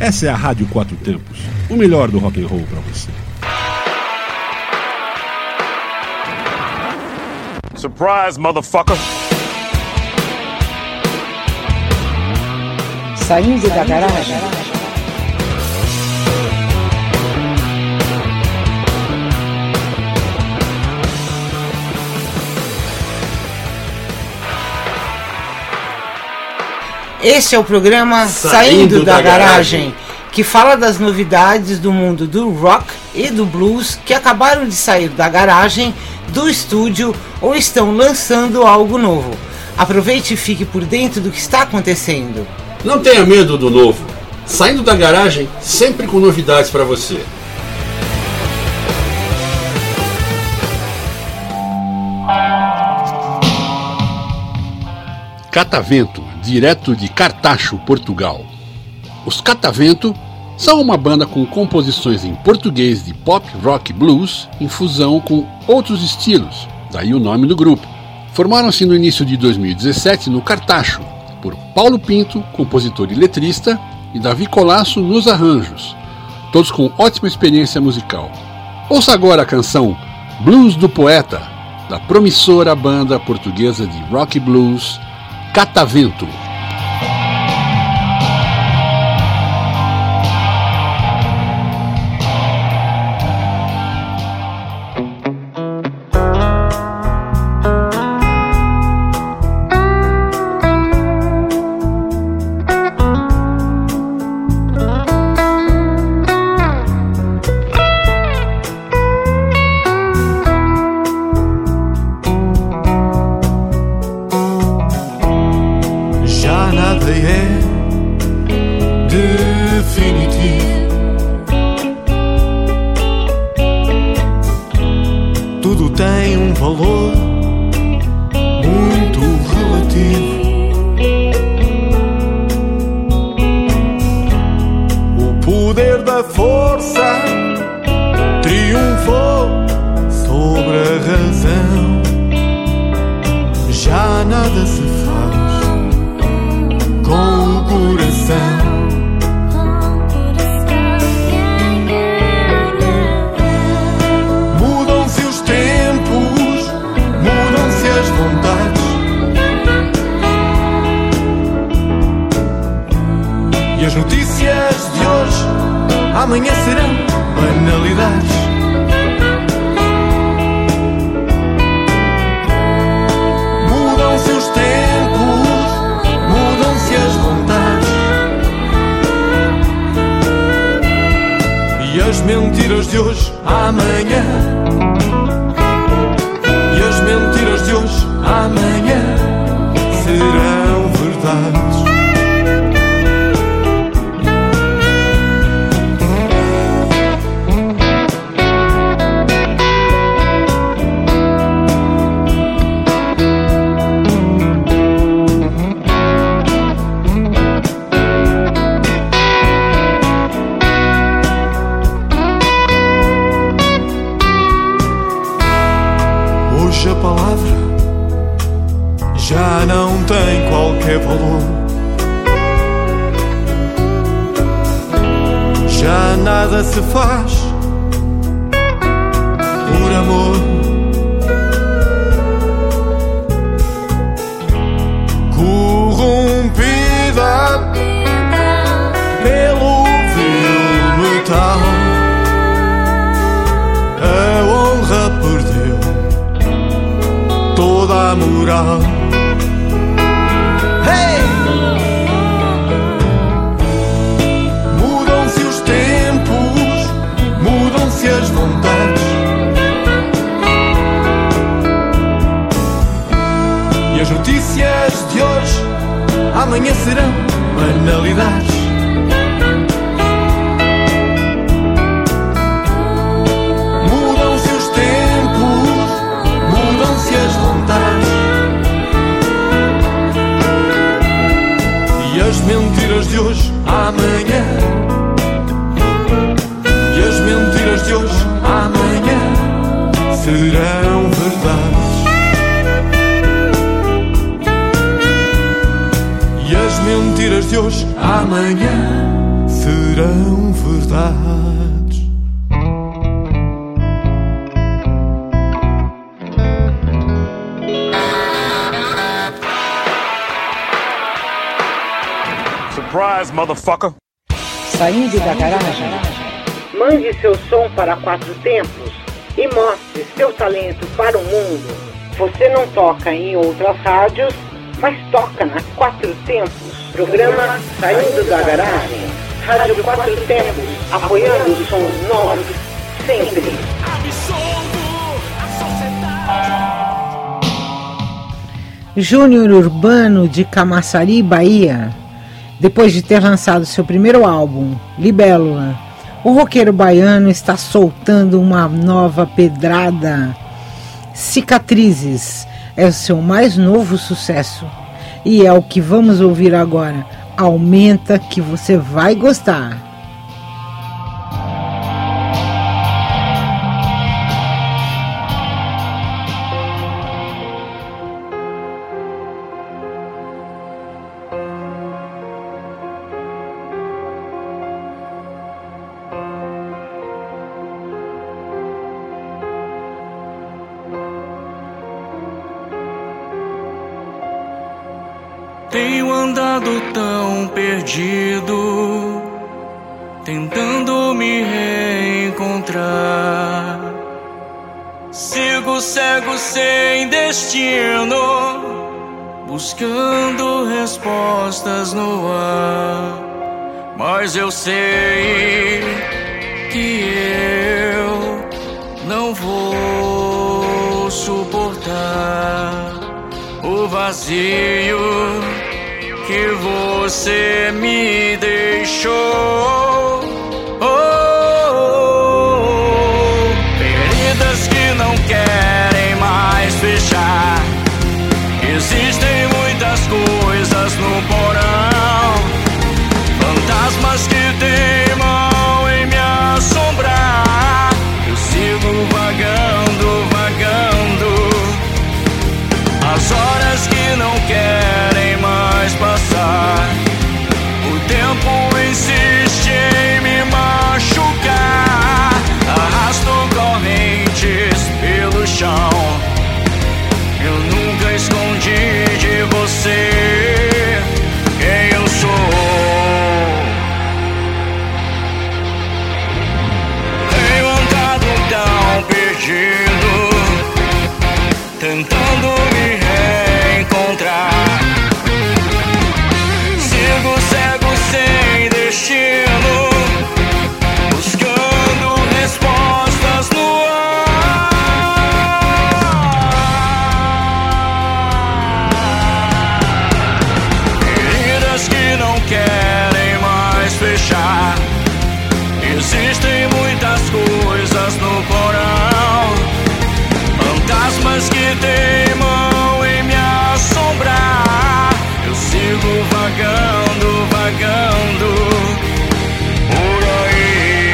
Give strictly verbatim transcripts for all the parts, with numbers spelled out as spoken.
Essa é a Rádio Quatro Tempos, o melhor do rock and roll para você. Surprise, motherfucker! Saindo da garagem. Esse é o programa Saindo, Saindo da, da garagem, garagem, que fala das novidades do mundo do rock e do blues que acabaram de sair da garagem, do estúdio ou estão lançando algo novo. Aproveite e fique por dentro do que está acontecendo. Não tenha medo do novo. Saindo da garagem, sempre com novidades para você. Catavento, direto de Cartacho, Portugal. Os Catavento são uma banda com composições em português de pop, rock, blues, em fusão com outros estilos, daí o nome do grupo. Formaram-se no início de dois mil e dezessete no Cartacho, por Paulo Pinto, compositor e letrista, e Davi Colasso nos arranjos, todos com ótima experiência musical. Ouça agora a canção Blues do Poeta, da promissora banda portuguesa de rock e blues, Catavento. Mentiras de hoje, amanhã serão verdades. Surprise, motherfucker! Saindo da garagem. Mande seu som para Quatro Tempos e mostre seu talento para o mundo. Você não toca em outras rádios, mas toca na Quatro Tempos. Programa Saindo da Garagem. Rádio Quatro Tempos, apoiando os sons novos, sempre. Júnior Urbano de Camaçari, Bahia. Depois de ter lançado seu primeiro álbum, Libélula, o roqueiro baiano está soltando uma nova pedrada. Cicatrizes é o seu mais novo sucesso e é o que vamos ouvir agora. Aumenta que você vai gostar. Tenho andado tão perdido, tentando me reencontrar. Sigo cego sem destino, buscando respostas no ar. Mas eu sei que eu não vou suportar o vazio que você me deixou. Oh, oh, oh. Feridas que não querem mais fechar. Existem muitas coisas no porão, fantasmas que teimam em me assombrar. Eu sigo vagando, vagando. As horas que não querem mais passar. O tempo insiste em me machucar. Arrasto correntes pelo chão. Eu nunca escondi de você quem eu sou. Tenho andado tão perdido, tentando me reencontrar. Sigo cego sem destino, buscando respostas no ar. Feridas que não querem mais fechar. Existem muitas coisas no porão, fantasmas que teimam em me assombrar. Eu sigo vagando, vagando por aí.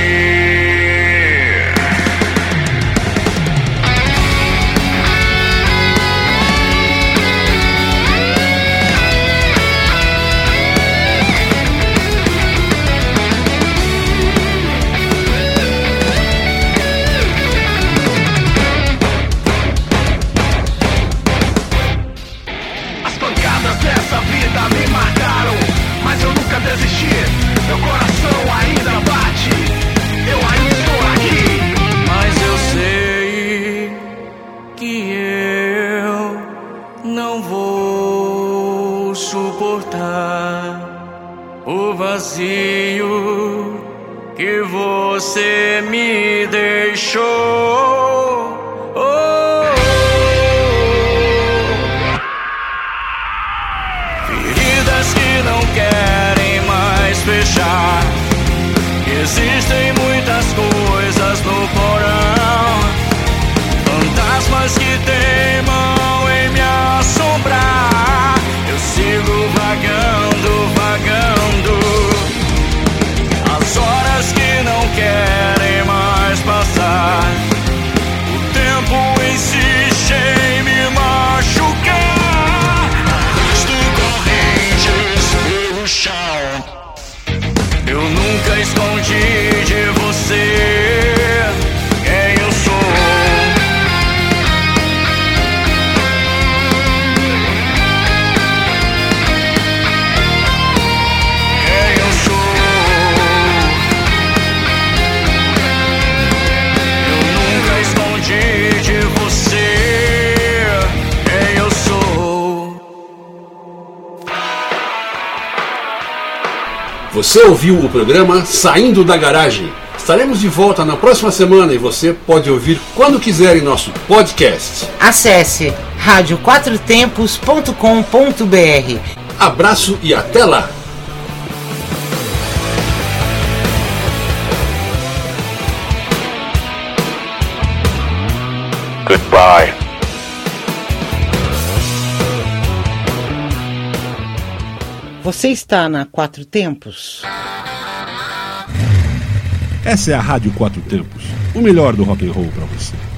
Me marcaram, mas eu nunca desisti. Meu coração ainda bate, eu ainda estou aqui. Mas eu sei que eu não vou suportar o vazio que você me deixou. Oh, que não querem mais fechar. Existem muitas coisas no porão, fantasmas que teimam em me assombrar. Eu sigo vagando, vagando. As horas que não querem mais passar. O Você ouviu o programa Saindo da Garagem. Estaremos de volta na próxima semana e você pode ouvir quando quiser em nosso podcast. Acesse rádio quatro tempos ponto com ponto b r. Abraço e até lá! Goodbye. Você está na Quatro Tempos? Essa é a Rádio Quatro Tempos, o melhor do rock and roll para você.